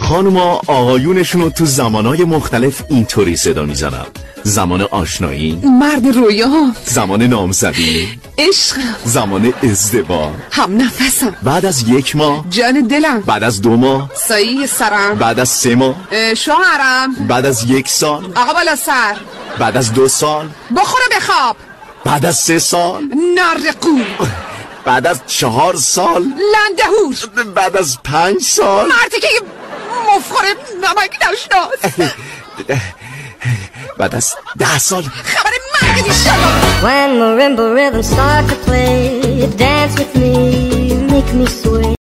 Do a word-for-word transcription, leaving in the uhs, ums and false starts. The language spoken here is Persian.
خانوما آقایونشون رو تو زمانهای مختلف اینطوری صدا میزنن: زمان آشنایی، مرد رویا، زمان نامزدی، عشق، زمان ازدواج، هم نفسم، بعد از یک ماه، جان دلم، بعد از دو ماه، سایه سرم، بعد از سه ماه، شوهرم، بعد از یک سال، آقا بالا سر، بعد از دو سال، بخوره بخواب، بعد از سه سال، نرقو، بعد از چهار سال، لندهور، بعد از پنج سال، مردی که مفخوره نمک نشناس، بعد از ده سال. خبر مرگ دیشتم. When marimba rhythms start to play, dance with me, make me sway.